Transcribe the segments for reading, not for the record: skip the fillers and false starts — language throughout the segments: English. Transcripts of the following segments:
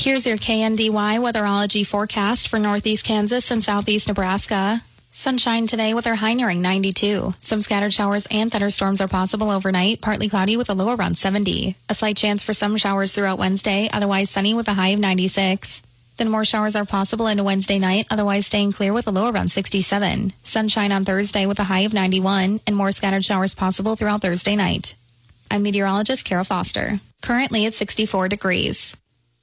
Here's your KNDY weatherology forecast for northeast Kansas and southeast Nebraska. Sunshine today with our high nearing 92. Some scattered showers and thunderstorms are possible overnight, partly cloudy with a low around 70. A slight chance for some showers throughout Wednesday, otherwise sunny with a high of 96. Then more showers are possible into Wednesday night, otherwise staying clear with a low around 67. Sunshine on Thursday with a high of 91, and more scattered showers possible throughout Thursday night. I'm meteorologist Kara Foster. Currently at 64 degrees.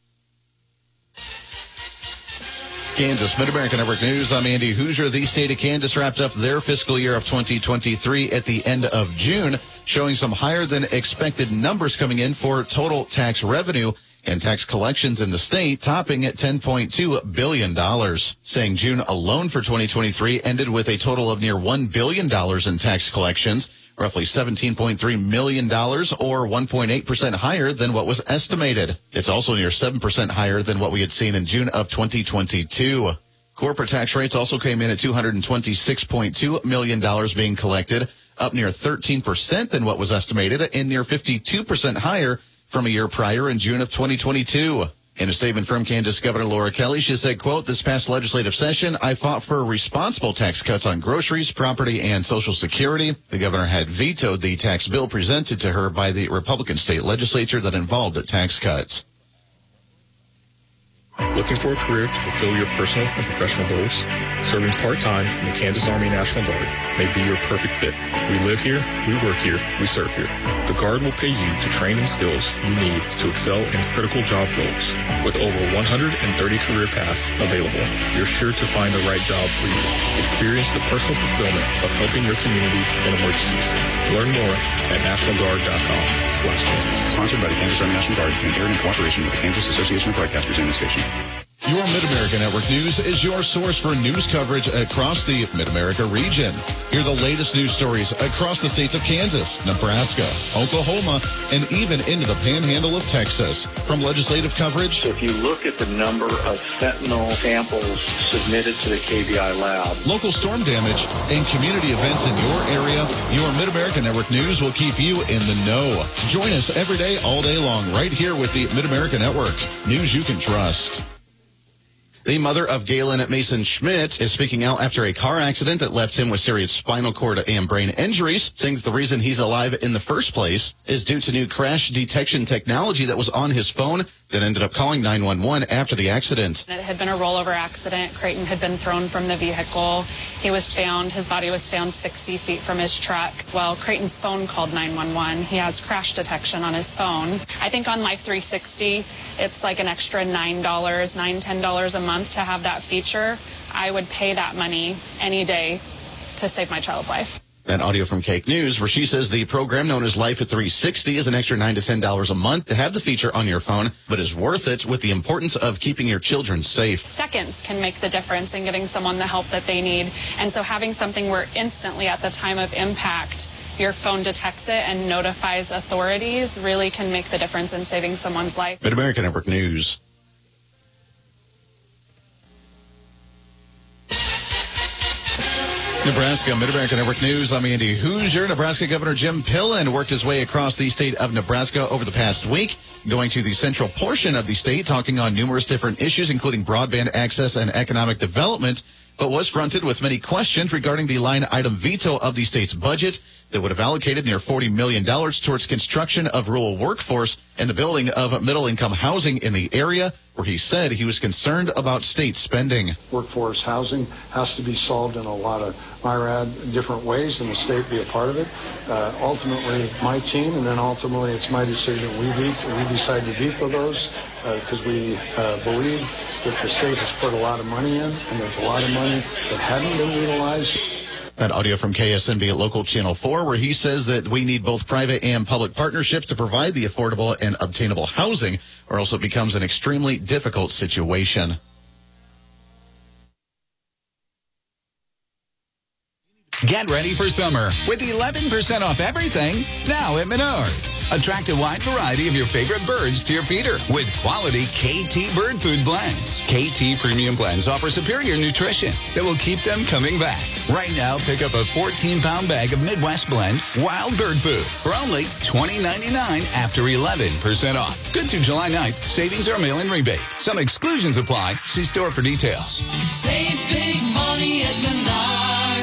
Kansas Mid-America Network News. I'm Andy Hoosier. The state of Kansas wrapped up their fiscal year of 2023 at the end of June, showing some higher than expected numbers coming in for total tax revenue and tax collections in the state, topping at $10.2 billion. Saying June alone for 2023 ended with a total of near $1 billion in tax collections, roughly $17.3 million, or 1.8% higher than what was estimated. It's also near 7% higher than what we had seen in June of 2022. Corporate tax rates also came in at $226.2 million being collected, up near 13% than what was estimated, and near 52% higher from a year prior in June of 2022. In a statement from Kansas Governor Laura Kelly, she said, quote, "This past legislative session, I fought for responsible tax cuts on groceries, property, and Social Security. The governor had vetoed the tax bill presented to her by the Republican state legislature that involved tax cuts." Looking for a career to fulfill your personal and professional goals? Serving part-time in the Kansas Army National Guard may be your perfect fit. We live here, we work here, we serve here. The Guard will pay you to train in skills you need to excel in critical job roles. With over 130 career paths available, you're sure to find the right job for you. Experience the personal fulfillment of helping your community in emergencies. Learn more at nationalguard.com/Kansas. Sponsored by the Kansas Army National Guard and aired in cooperation with the Kansas Association of Broadcasters and the station. Your Mid-America Network News is your source for news coverage across the Mid-America region. Hear the latest news stories across the states of Kansas, Nebraska, Oklahoma, and even into the panhandle of Texas. From legislative coverage, if you look at the number of fentanyl samples submitted to the KBI lab, local storm damage, and community events in your area, your Mid-America Network News will keep you in the know. Join us every day, all day long, right here with the Mid-America Network. News you can trust. The mother of Galen Mason Schmidt is speaking out after a car accident that left him with serious spinal cord and brain injuries, saying that the reason he's alive in the first place is due to new crash detection technology that was on his phone that ended up calling 911 after the accident. It had been a rollover accident. Creighton had been thrown from the vehicle. His body was found 60 feet from his truck. Well, Creighton's phone called 911. He has crash detection on his phone. I think on Life 360, it's like an extra $10 a month to have that feature. I would pay that money any day to save my child's life. That audio from Cake News, where she says the program known as Life at 360 is an extra $9 to $10 a month to have the feature on your phone, but is worth it with the importance of keeping your children safe. Seconds can make the difference in getting someone the help that they need. And so having something where instantly at the time of impact, your phone detects it and notifies authorities really can make the difference in saving someone's life. Mid-America Network News. Nebraska Mid-America Network News. I'm Andy Hoosier. Nebraska Governor Jim Pillen worked his way across the state of Nebraska over the past week, going to the central portion of the state, talking on numerous different issues, including broadband access and economic development, but was fronted with many questions regarding the line item veto of the state's budget that would have allocated near $40 million towards construction of rural workforce and the building of middle-income housing in the area, where he said he was concerned about state spending. Workforce housing has to be solved in a lot of MIRAD different ways, and the state be a part of it. Ultimately, my team, and then ultimately it's my decision. We decide to veto those because we believe that the state has put a lot of money in, and there's a lot of money that hadn't been utilized. That audio from KSNB at Local Channel 4, where he says that we need both private and public partnerships to provide the affordable and obtainable housing, or else it becomes an extremely difficult situation. Get ready for summer with 11% off everything now at Menards. Attract a wide variety of your favorite birds to your feeder with quality KT bird food blends. KT premium blends offer superior nutrition that will keep them coming back. Right now, pick up a 14-pound bag of Midwest Blend Wild Bird Food for only $20.99 after 11% off. Good through July 9th. Savings are mail-in rebate. Some exclusions apply. See store for details. Save big money at Menards.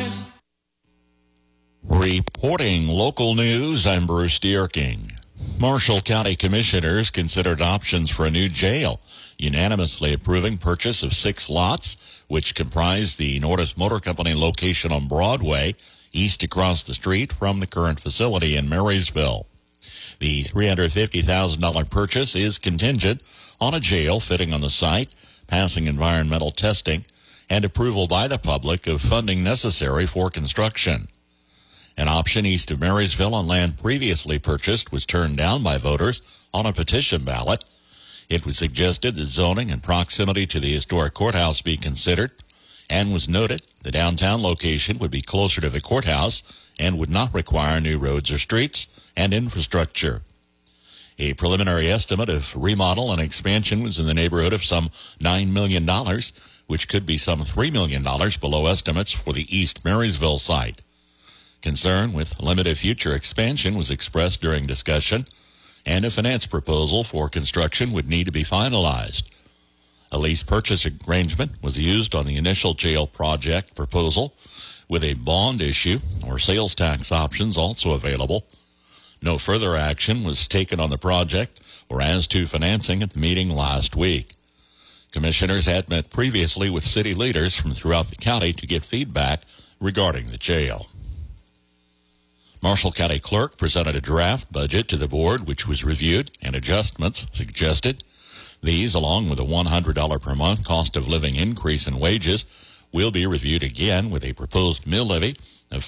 Reporting local news, I'm Bruce Dierking. Marshall County Commissioners considered options for a new jail, unanimously approving purchase of 6 lots, which comprise the Nordis Motor Company location on Broadway, east across the street from the current facility in Marysville. The $350,000 purchase is contingent on a jail fitting on the site, passing environmental testing, and approval by the public of funding necessary for construction. An option east of Marysville on land previously purchased was turned down by voters on a petition ballot. It was suggested that zoning and proximity to the historic courthouse be considered, and was noted the downtown location would be closer to the courthouse and would not require new roads or streets and infrastructure. A preliminary estimate of remodel and expansion was in the neighborhood of some $9 million, which could be some $3 million below estimates for the East Marysville site. Concern with limited future expansion was expressed during discussion, and a finance proposal for construction would need to be finalized. A lease purchase arrangement was used on the initial jail project proposal, with a bond issue or sales tax options also available. No further action was taken on the project or as to financing at the meeting last week. Commissioners had met previously with city leaders from throughout the county to get feedback regarding the jail. Marshall County Clerk presented a draft budget to the board, which was reviewed and adjustments suggested. These, along with a $100 per month cost of living increase in wages, will be reviewed again with a proposed mill levy of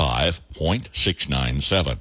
45.697.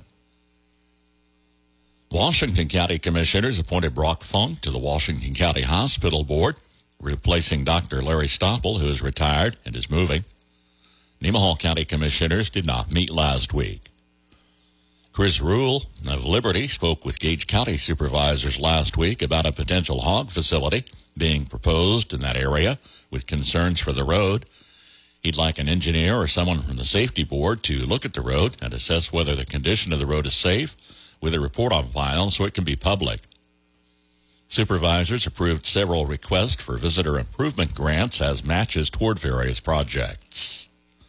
Washington County Commissioners appointed Brock Funk to the Washington County Hospital Board, replacing Dr. Larry Stoppel, who is retired and is moving. Nemaha County Commissioners did not meet last week. Chris Rule of Liberty spoke with Gage County supervisors last week about a potential hog facility being proposed in that area with concerns for the road. He'd like an engineer or someone from the safety board to look at the road and assess whether the condition of the road is safe, with a report on file so it can be public. Supervisors approved several requests for visitor improvement grants as matches toward various projects.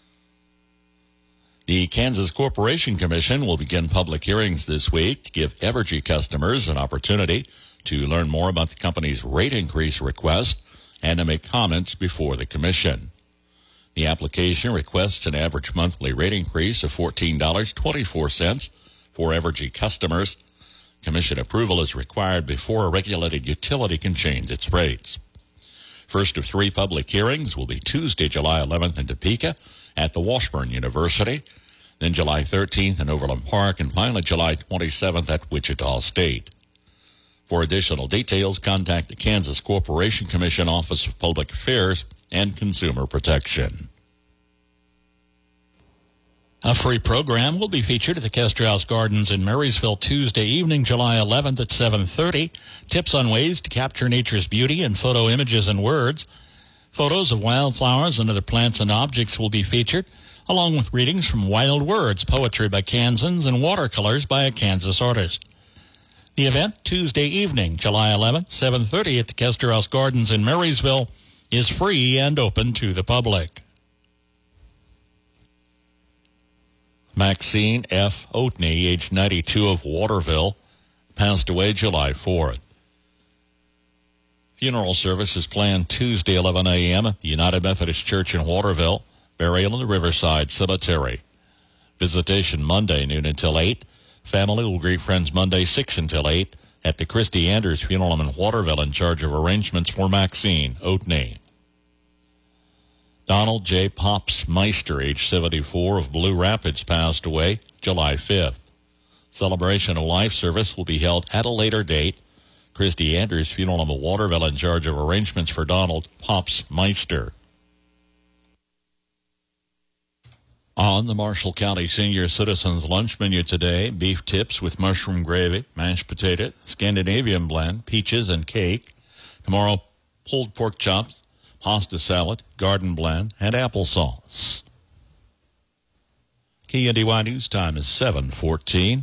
The Kansas Corporation Commission will begin public hearings this week to give Evergy customers an opportunity to learn more about the company's rate increase request and to make comments before the commission. The application requests an average monthly rate increase of $14.24 for Evergy customers. Commission approval is required before a regulated utility can change its rates. First of 3 public hearings will be Tuesday, July 11th in Topeka at the Washburn University, then July 13th in Overland Park, and finally July 27th at Wichita State. For additional details, contact the Kansas Corporation Commission Office of Public Affairs and Consumer Protection. A free program will be featured at the Kester House Gardens in Marysville Tuesday evening, July 11th at 7:30. Tips on ways to capture nature's beauty in photo images and words. Photos of wildflowers and other plants and objects will be featured, along with readings from Wild Words, poetry by Kansans, and watercolors by a Kansas artist. The event, Tuesday evening, July 11th, 7:30 at the Kester House Gardens in Marysville, is free and open to the public. Maxine F. Oatney, age 92, of Waterville, passed away July 4th. Funeral service is planned Tuesday, 11 a.m. at the United Methodist Church in Waterville, burial in the Riverside Cemetery. Visitation Monday, noon until 8. Family will greet friends Monday, 6 until 8, at the Christy Anders Funeral Home in Waterville, in charge of arrangements for Maxine Oatney. Donald J. Pops Meister, age 74, of Blue Rapids, passed away July 5th. Celebration of life service will be held at a later date. Christy Anders Funeral Home in Waterville, in charge of arrangements for Donald Pops Meister. On the Marshall County Senior Citizens lunch menu today, beef tips with mushroom gravy, mashed potato, Scandinavian blend, peaches, and cake. Tomorrow, pulled pork chops, pasta salad, garden blend, and applesauce. KNDY News Time is 7:14.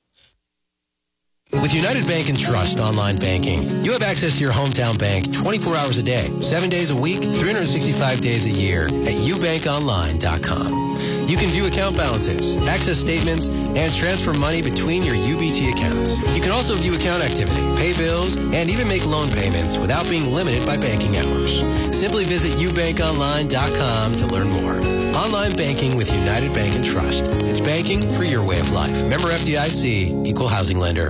With United Bank and Trust online banking, you have access to your hometown bank 24 hours a day, 7 days a week, 365 days a year at ubankonline.com. You can view account balances, access statements, and transfer money between your UBT accounts. You can also view account activity, pay bills, and even make loan payments without being limited by banking hours. Simply visit ubankonline.com to learn more. Online banking with United Bank and Trust. It's banking for your way of life. Member FDIC, Equal Housing Lender.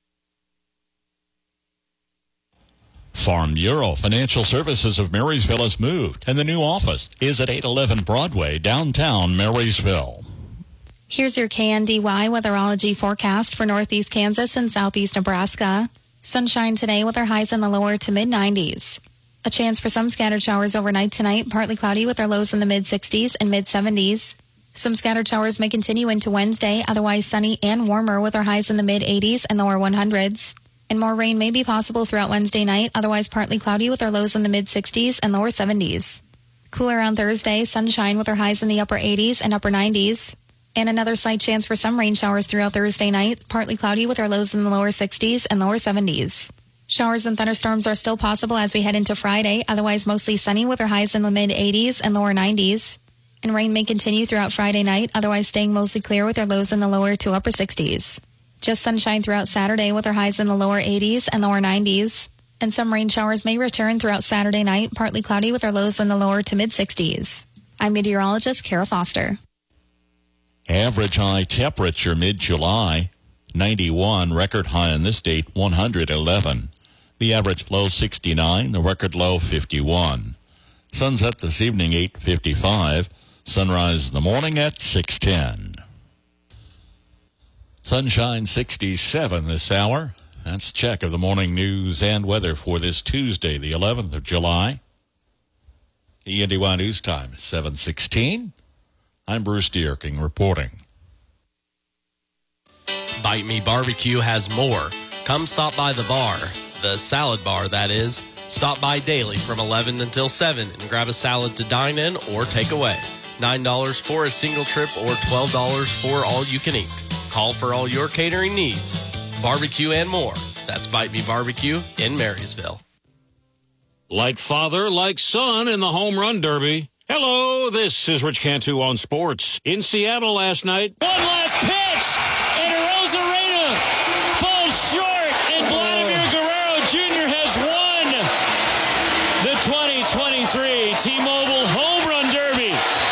Farm Bureau Financial Services of Marysville has moved, and the new office is at 811 Broadway, downtown Marysville. Here's your KNDY weatherology forecast for northeast Kansas and southeast Nebraska. Sunshine today with our highs in the lower to mid-90s. A chance for some scattered showers overnight tonight, partly cloudy with our lows in the mid-60s and mid-70s. Some scattered showers may continue into Wednesday, otherwise sunny and warmer with our highs in the mid-80s and lower 100s. And more rain may be possible throughout Wednesday night, otherwise partly cloudy with our lows in the mid-60s and lower 70s. Cooler on Thursday, sunshine with our highs in the upper 80s and upper 90s. And another slight chance for some rain showers throughout Thursday night, partly cloudy with our lows in the lower 60s and lower 70s. Showers and thunderstorms are still possible as we head into Friday, otherwise mostly sunny with our highs in the mid-80s and lower 90s. And rain may continue throughout Friday night, otherwise staying mostly clear with our lows in the lower to upper 60s. Just sunshine throughout Saturday with our highs in the lower 80s and lower 90s. And some rain showers may return throughout Saturday night, partly cloudy with our lows in the lower to mid-60s. I'm meteorologist Kara Foster. Average high temperature mid-July, 91. Record high in this date, 111. The average low, 69. The record low, 51. Sunset this evening, 8:55. Sunrise in the morning at 6:10. Sunshine 67 this hour. That's a check of the morning news and weather for this Tuesday, the 11th of July. KNDY News Time is 7:16. I'm Bruce Dierking reporting. Bite Me Barbecue has more. Come stop by the bar, the salad bar that is. Stop by daily from 11 until 7 and grab a salad to dine in or take away. $9 for a single trip or $12 for all you can eat. Call for all your catering needs. Barbecue and more. That's Bite Me Barbecue in Marysville. Like father, like son in the Home Run Derby. Hello, this is Rich Cantu on sports. In Seattle last night. One last pitch, and Rosarena falls short, and Vladimir Guerrero Jr. has won the 2023 T-Mobile Home Run Derby.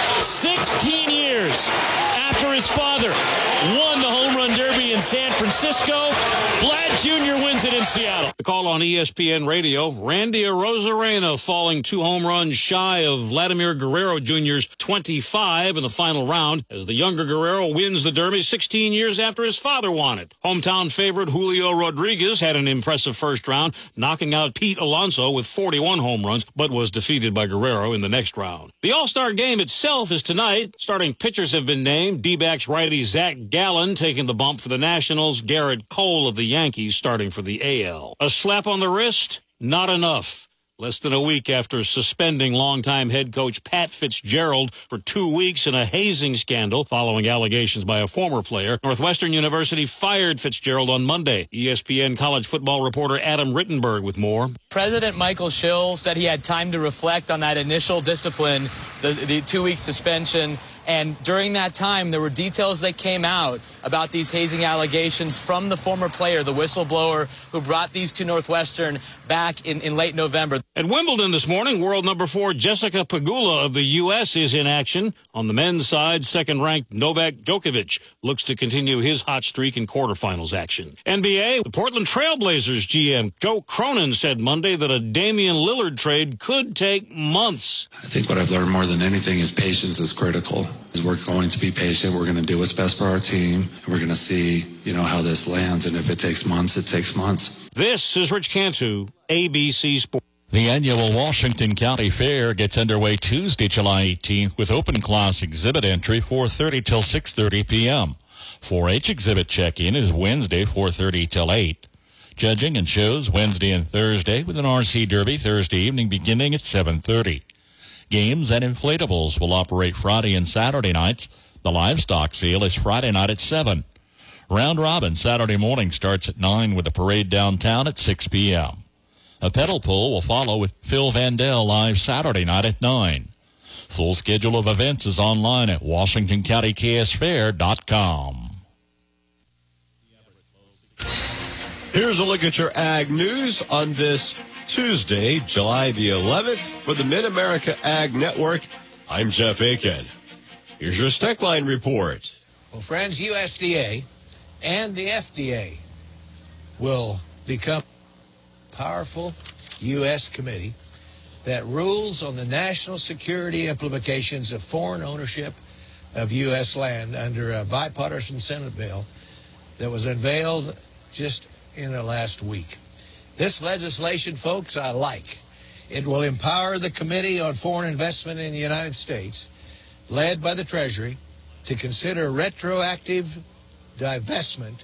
16 years after his father won the Home Run Derby in San Francisco, Vlad Jr. wins it in Seattle. The call on ESPN Radio, Randy Arozarena falling 2 home runs shy of Vladimir Guerrero Jr.'s 25 in the final round as the younger Guerrero wins the Derby 16 years after his father won it. Hometown favorite Julio Rodriguez had an impressive first round, knocking out Pete Alonso with 41 home runs, but was defeated by Guerrero in the next round. The All-Star Game itself is tonight. Starting pitchers have been named. D-backs righty Zach Gallen taking the bump for the Nationals. Garrett Cole of the Yankees starting for the AL. A slap on the wrist? Not enough. Less than a week after suspending longtime head coach Pat Fitzgerald for 2 weeks in a hazing scandal following allegations by a former player, Northwestern University fired Fitzgerald on Monday. ESPN college football reporter Adam Rittenberg with more. President Michael Schill said he had time to reflect on that initial discipline, the 2-week suspension. And during that time, there were details that came out about these hazing allegations from the former player, the whistleblower who brought these to Northwestern back in late November. At Wimbledon this morning, world number 4 Jessica Pegula of the U.S. is in action. On the men's side, second-ranked Novak Djokovic looks to continue his hot streak in quarterfinals action. NBA, the Portland Trailblazers GM Joe Cronin said Monday that a Damian Lillard trade could take months. I think what I've learned more than anything is patience is critical. We're going to be patient. We're going to do what's best for our team. And we're going to see, how this lands. And if it takes months, it takes months. This is Rich Cantu, ABC Sports. The annual Washington County Fair gets underway Tuesday, July 18th with open class exhibit entry 4:30 till 6:30 p.m. 4-H exhibit check-in is Wednesday 4:30 till 8. Judging and shows Wednesday and Thursday with an RC Derby Thursday evening beginning at 7:30. Games and inflatables will operate Friday and Saturday nights. The livestock sale is Friday night at 7. Round Robin Saturday morning starts at 9 with a parade downtown at 6 p.m. A pedal pull will follow with Phil Vandell live Saturday night at 9. Full schedule of events is online at WashingtonCountyKSFair.com. Here's a look at your ag news on this Tuesday, July the 11th. For the Mid-America Ag Network, I'm Jeff Aiken. Here's your Stack Line report. Well, friends, USDA and the FDA will become powerful U.S. committee that rules on the national security implications of foreign ownership of U.S. land under a bipartisan Senate bill that was unveiled just in the last week. This legislation, folks, I like. It will empower the Committee on Foreign Investment in the United States, led by the Treasury, to consider retroactive divestment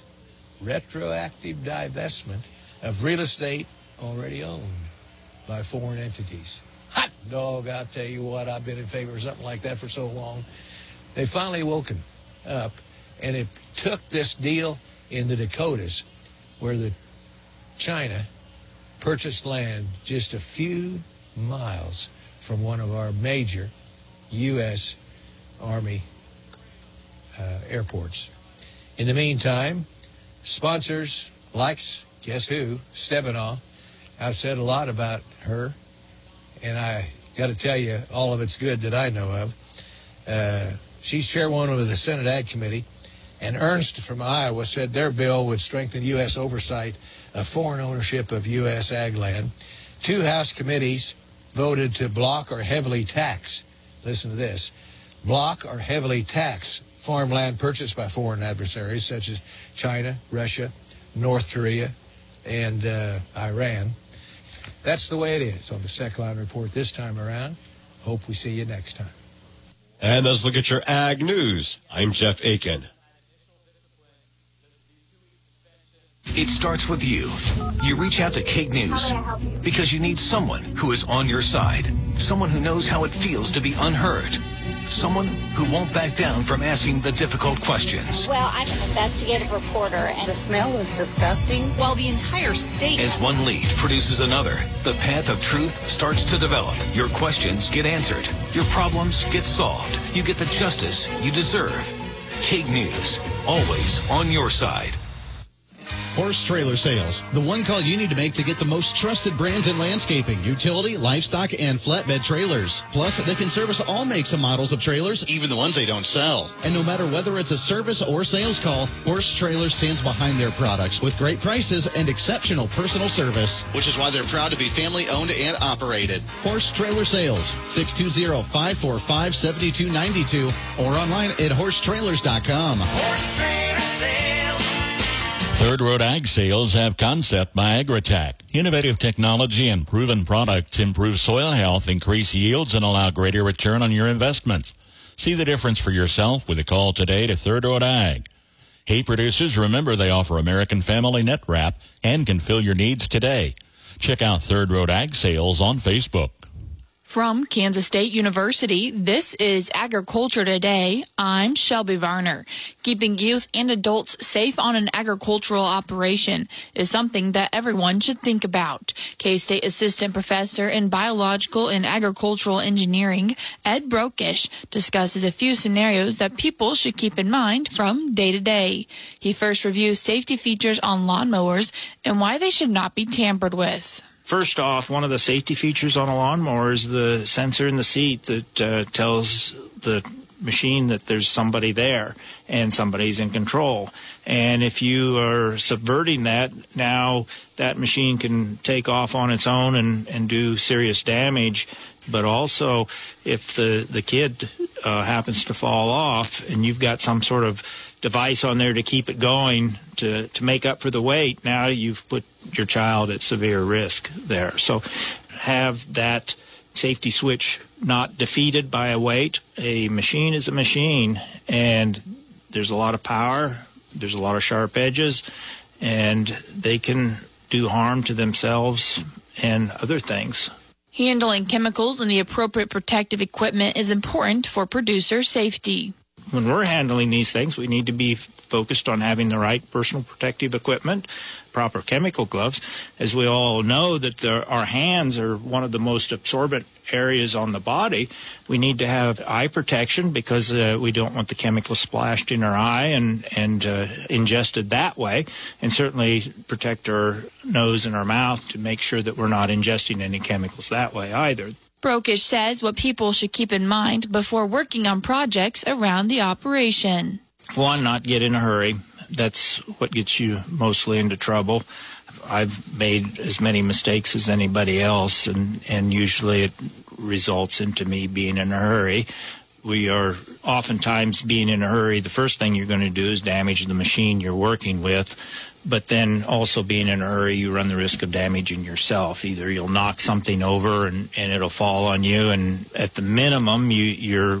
of real estate already owned by foreign entities. Hot dog, I'll tell you what, I've been in favor of something like that for so long. They finally woken up, and it took this deal in the Dakotas, where the China purchased land just a few miles from one of our major U.S. Army airports. In the meantime, sponsors like, guess who, Stabenow. I've said a lot about her, and I got to tell you, all of it's good that I know of. She's chairwoman of the Senate Ag Committee, and Ernst from Iowa said their bill would strengthen U.S. oversight of foreign ownership of U.S. ag land. 2 House committees voted to block or heavily tax, listen to this, block or heavily tax farmland purchased by foreign adversaries such as China, Russia, North Korea, and Iran. That's the way it is on the Stack Line Report this time around. Hope we see you next time. And let's look at your ag news. I'm Jeff Aiken. It starts with you. You reach out to KIG News because you need someone who is on your side, someone who knows how it feels to be unheard, someone who won't back down from asking the difficult questions. Well, I'm an investigative reporter, and the smell was disgusting. While the entire state... As one lead produces another, the path of truth starts to develop. Your questions get answered. Your problems get solved. You get the justice you deserve. KIG News, always on your side. Horse Trailer Sales, the one call you need to make to get the most trusted brands in landscaping, utility, livestock, and flatbed trailers. Plus, they can service all makes and models of trailers, even the ones they don't sell. And no matter whether it's a service or sales call, Horse Trailer stands behind their products with great prices and exceptional personal service. Which is why they're proud to be family-owned and operated. Horse Trailer Sales, 620-545-7292, or online at horsetrailers.com. Horse Trailer Sales. Third Road Ag Sales have Concept by Agritech. Innovative technology and proven products improve soil health, increase yields, and allow greater return on your investments. See the difference for yourself with a call today to Third Road Ag. Hay producers, remember they offer American Family Net Wrap and can fill your needs today. Check out Third Road Ag Sales on Facebook. From Kansas State University, this is Agriculture Today. I'm Shelby Varner. Keeping youth and adults safe on an agricultural operation is something that everyone should think about. K-State Assistant Professor in Biological and Agricultural Engineering, Ed Brokish, discusses a few scenarios that people should keep in mind from day to day. He first reviews safety features on lawnmowers and why they should not be tampered with. First off, one of the safety features on a lawnmower is the sensor in the seat that tells the machine that there's somebody there and somebody's in control. And if you are subverting that, now that machine can take off on its own and do serious damage. But also, if the kid happens to fall off and you've got some sort of device on there to keep it going to make up for the weight, now you've put your child at severe risk there. So have that safety switch not defeated by a weight. A machine is a machine, and there's a lot of power, there's a lot of sharp edges, and they can do harm to themselves and other things. Handling chemicals and the appropriate protective equipment is important for producer safety. When we're handling these things, we need to be focused on having the right personal protective equipment, proper chemical gloves. As we all know that our hands are one of the most absorbent areas on the body, we need to have eye protection because we don't want the chemical splashed in our eye and ingested that way, and certainly protect our nose and our mouth to make sure that we're not ingesting any chemicals that way either. Brokish says what people should keep in mind before working on projects around the operation. One, not get in a hurry. That's what gets you mostly into trouble. I've made as many mistakes as anybody else, and usually it results into me being in a hurry. We are oftentimes being in a hurry. The first thing you're going to do is damage the machine you're working with. But then also being in a hurry, you run the risk of damaging yourself. Either you'll knock something over and it'll fall on you, and at the minimum, you're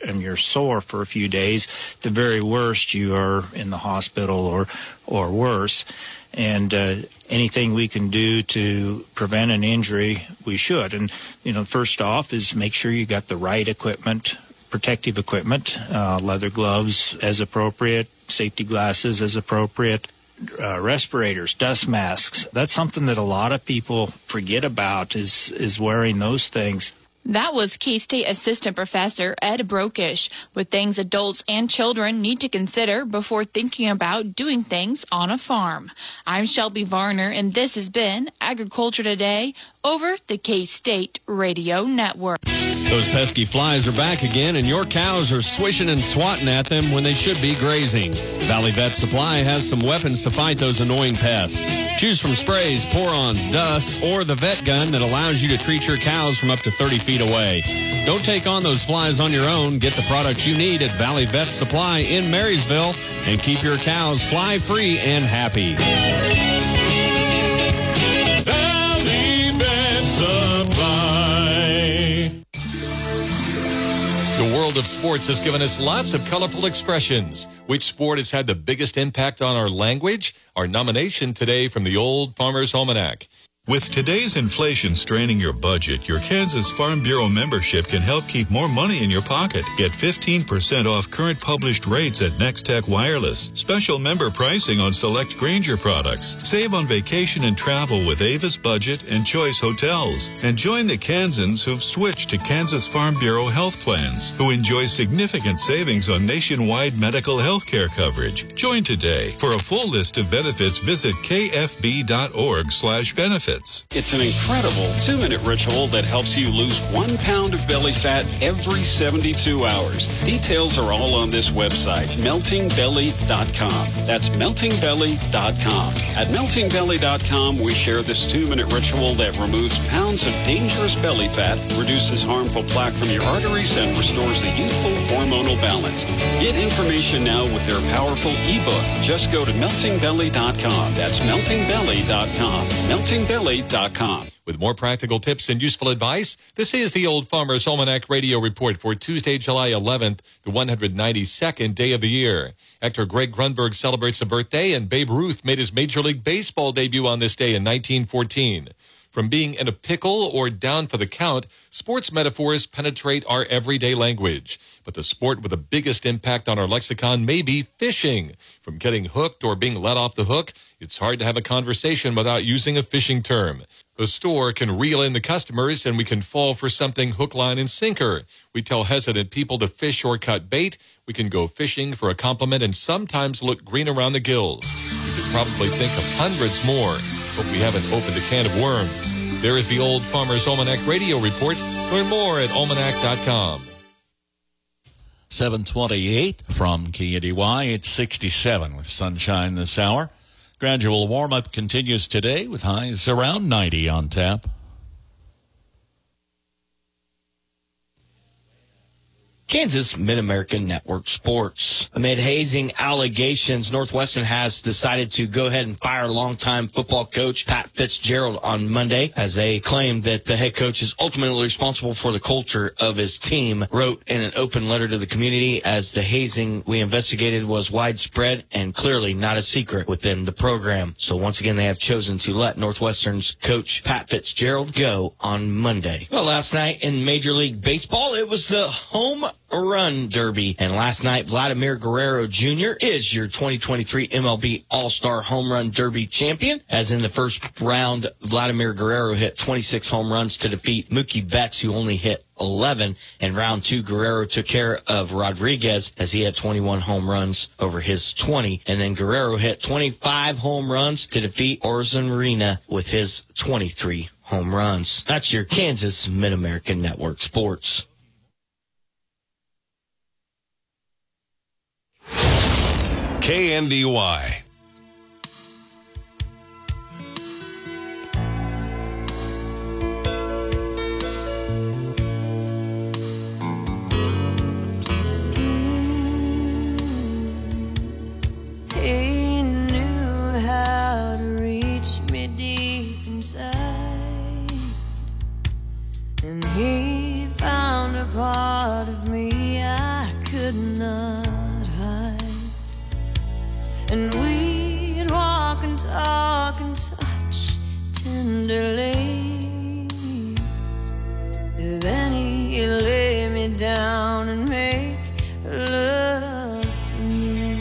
sore for a few days. The very worst, you are in the hospital or worse. And anything we can do to prevent an injury, we should. And, first off is make sure you got the right equipment, protective equipment, leather gloves as appropriate, safety glasses as appropriate, respirators, dust masks. That's something that a lot of people forget about is wearing those things. That was K-State Assistant Professor Ed Brokish with things adults and children need to consider before thinking about doing things on a farm. I'm Shelby Varner, and this has been Agriculture Today over the K-State Radio Network. Those pesky flies are back again, and your cows are swishing and swatting at them when they should be grazing. Valley Vet Supply has some weapons to fight those annoying pests. Choose from sprays, pour-ons, dust, or the vet gun that allows you to treat your cows from up to 30 feet away. Don't take on those flies on your own. Get the products you need at Valley Vet Supply in Marysville and keep your cows fly-free and happy. Valley Vet Supply. The world of sports has given us lots of colorful expressions. Which sport has had the biggest impact on our language? Our nomination today from the Old Farmer's Almanac. With today's inflation straining your budget, your Kansas Farm Bureau membership can help keep more money in your pocket. Get 15% off current published rates at Nextech Wireless. Special member pricing on select Grainger products. Save on vacation and travel with Avis Budget and Choice Hotels. And join the Kansans who've switched to Kansas Farm Bureau health plans, who enjoy significant savings on nationwide medical health care coverage. Join today. For a full list of benefits, visit kfb.org/benefits. It's an incredible 2-minute ritual that helps you lose 1 pound of belly fat every 72 hours. Details are all on this website, meltingbelly.com. That's meltingbelly.com. At meltingbelly.com, we share this 2-minute ritual that removes pounds of dangerous belly fat, reduces harmful plaque from your arteries, and restores the youthful hormonal balance. Get information now with their powerful ebook. Just go to meltingbelly.com. That's meltingbelly.com. Meltingbelly.com. With more practical tips and useful advice, this is the Old Farmer's Almanac Radio Report for Tuesday, July 11th, the 192nd day of the year. Actor Greg Grunberg celebrates a birthday, and Babe Ruth made his Major League Baseball debut on this day in 1914. From being in a pickle or down for the count, sports metaphors penetrate our everyday language. But the sport with the biggest impact on our lexicon may be fishing. From getting hooked or being let off the hook, it's hard to have a conversation without using a fishing term. A store can reel in the customers, and we can fall for something hook, line, and sinker. We tell hesitant people to fish or cut bait. We can go fishing for a compliment and sometimes look green around the gills. You could probably think of hundreds more. Hope we haven't opened a can of worms. There is the Old Farmer's Almanac Radio Report. Learn more at almanac.com. 7:28 from KNDY. It's 67 with sunshine this hour. Gradual warm-up continues today with highs around 90 on tap. Kansas Mid-American Network Sports. Amid hazing allegations, Northwestern has decided to go ahead and fire longtime football coach Pat Fitzgerald on Monday, as they claim that the head coach is ultimately responsible for the culture of his team, wrote in an open letter to the community, as the hazing we investigated was widespread and clearly not a secret within the program. So once again, they have chosen to let Northwestern's coach Pat Fitzgerald go on Monday. Well, last night in Major League Baseball, it was the home run derby, and last night Vladimir Guerrero Jr. is your 2023 MLB All-Star Home Run Derby champion, as in the first round Vladimir Guerrero hit 26 home runs to defeat Mookie Betts, who only hit 11. In round 2, Guerrero took care of Rodriguez, as he had 21 home runs over his 20, and then Guerrero hit 25 home runs to defeat Ozarena with his 23 home runs. That's your Kansas Mid-American Network Sports. KNDY. He knew how to reach me deep inside, and he found a part of me I could not hide. And we'd walk and talk and touch tenderly. Then he'd lay me down and make love to me.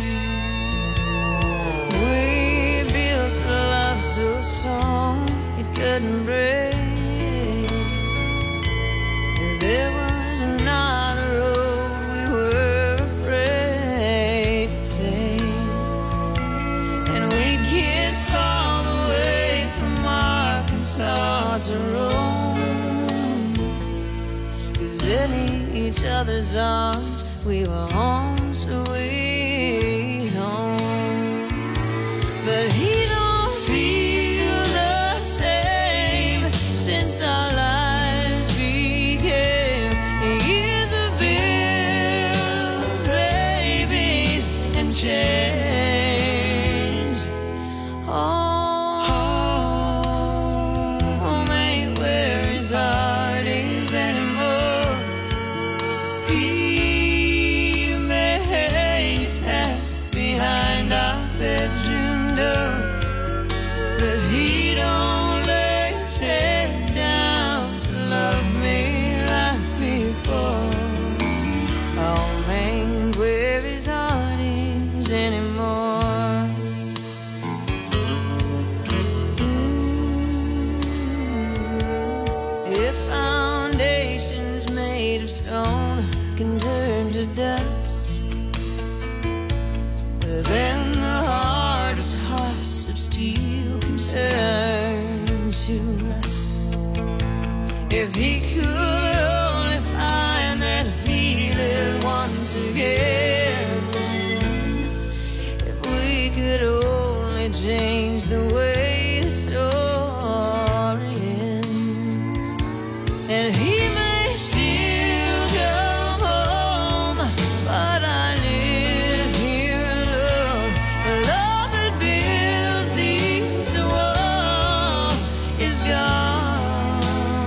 We built a love so strong it couldn't break. There was not a road we were afraid to take. And we'd kiss all the way from Arkansas to Rome. 'Cause in each other's arms we were home sweet home. But he don't feel the same since our lives became years of bills, babies, and chains. Home ain't where his heart is anymore. He makes hat behind our bedroom door, but he don't lay his head down to love me like before. Home ain't where his heart is anymore. If foundations made of stone can turn to dust, then the hardest hearts of steel can turn to rust. If he could only find that feeling once again, if we could only change the way the story ends, and he may still come home, but I live here alone. The love that built these walls is gone.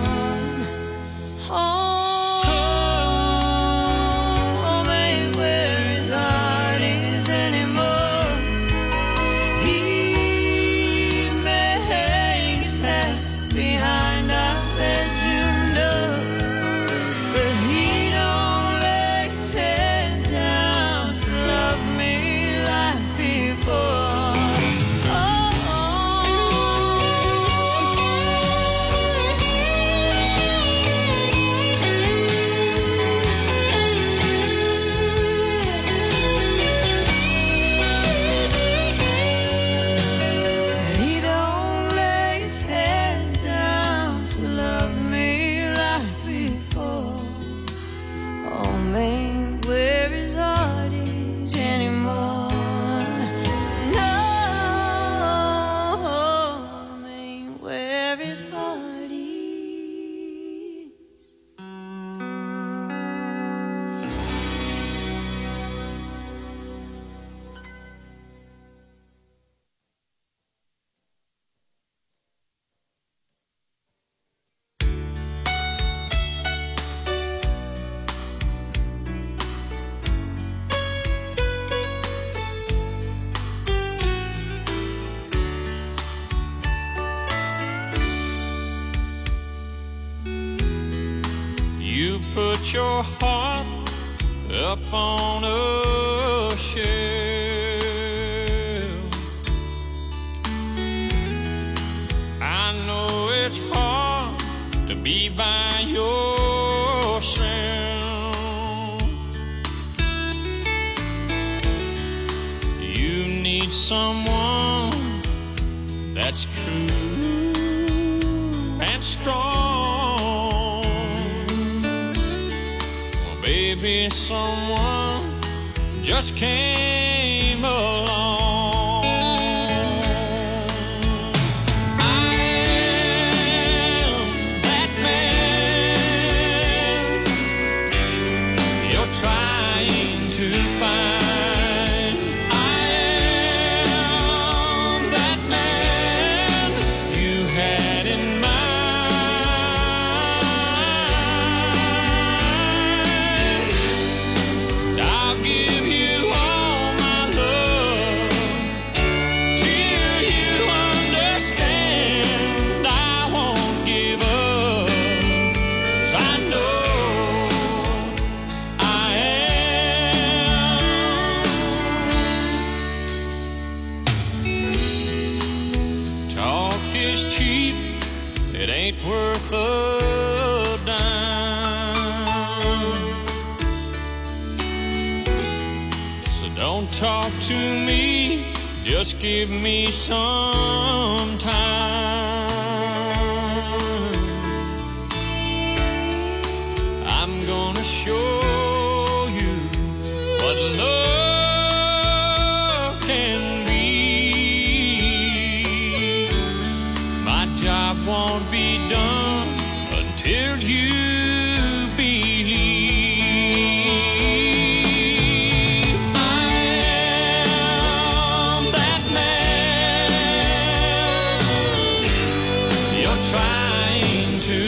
Home ain't where his heart is anymore. He makes hat behind our bedroom door, but he don't lay his head down to love me like before. He don't lay his head down to love me like before. Home ain't where his heart is anymore. No, home ain't where his heart is. You put your heart up on a shelf. I know it's hard to be by yourself. You need someone that's true and strong. Well, baby, someone just came along. I am that man you're trying to find. Worth a dime. So don't talk to me, just give me some time. I'm gonna show you what love can be. My job won't be done until you